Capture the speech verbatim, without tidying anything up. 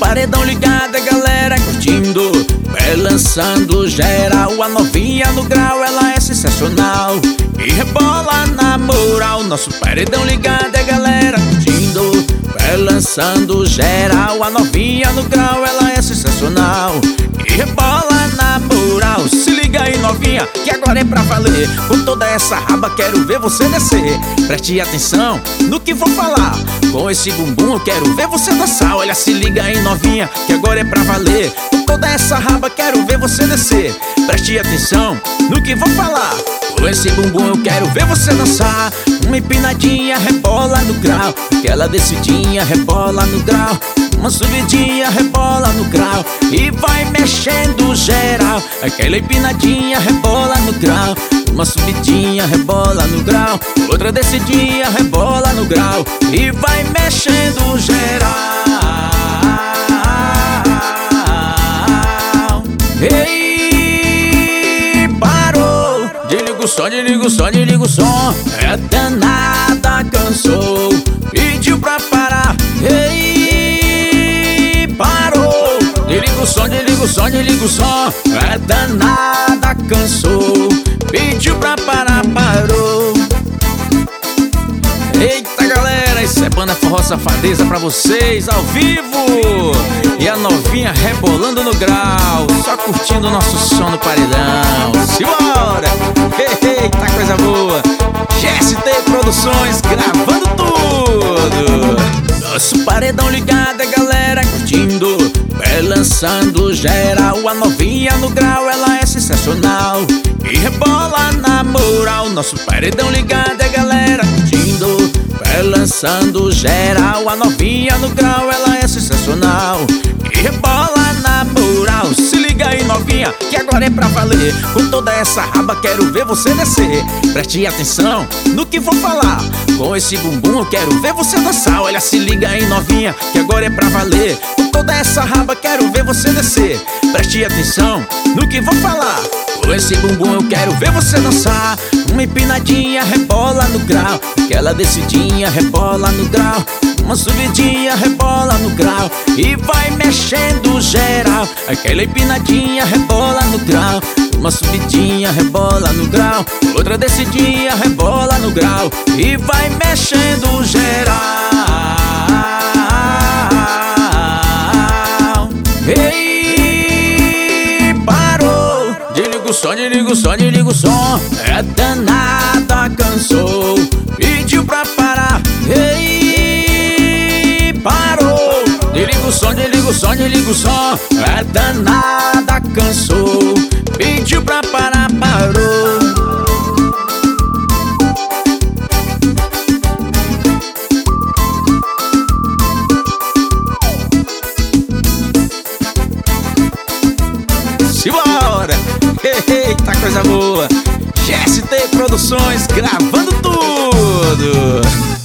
paredão ligado, a galera curtindo, balançando geral. A novinha no grau, ela é sensacional e rebola na moral. Nosso paredão ligado, a galera curtindo, balançando geral. A novinha no grau, ela é sensacional e rebola na moral. Se liga aí, novinha, que agora é pra valer. Com toda essa raba quero ver você descer. Preste atenção no que vou falar. Com esse bumbum eu quero ver você dançar. Olha, se liga aí, novinha, que agora é pra valer. Com toda essa raba quero ver você descer. Preste atenção no que vou falar. Com esse bumbum eu quero ver você dançar. Uma empinadinha rebola no grau, aquela descidinha rebola no grau, uma subidinha rebola no grau e vai mexendo geral. Aquela empinadinha rebola no grau, uma subidinha rebola no grau, outra descidinha rebola no grau e vai mexendo geral. Ei, parou, desliga o som, desliga o som, desliga o som. É danada, cansou, pediu pra parar. Ei, parou, desliga o som, desliga o som, desliga o som. É danada, cansou, pediu pra parar, parou. Eita, galera, isso é Banda Forró Safadeza pra vocês, ao vivo. E a novinha rebolando no grau, só curtindo o nosso som no paredão. Simbora! Eita, coisa boa. G S T Produções gravando tudo. Nosso paredão ligado, a galera curtindo, balançando geral. A novinha no grau, ela é sensacional e rebola na moral. Nosso paredão ligado, a galera curtindo, balançando geral. A novinha no grau, ela é sensacional e rebola na moral. Se liga aí, novinha, que agora é pra valer. Com toda essa raba quero ver você descer. Preste atenção no que vou falar. Com esse bumbum eu quero ver você dançar. Olha, se liga aí, novinha, que agora é pra valer. Com toda essa raba quero ver você descer. Preste atenção no que vou falar. Com esse bumbum eu quero ver você dançar. Uma empinadinha rebola no grau, aquela descidinha rebola no grau, uma subidinha rebola no grau e vai mexendo geral. Aquela empinadinha rebola no grau, uma subidinha rebola no grau, outra descidinha rebola no grau e vai mexendo geral. Ei, parou, desliga o som, desliga o som, desliga o som. É danada, cansou, pediu pra parar. Ei, parou, desliga o som, desliga o som, desliga o som. É danada, cansou, pediu pra parar, parou. Simbora! Eita, coisa boa! G S T Produções gravando tudo!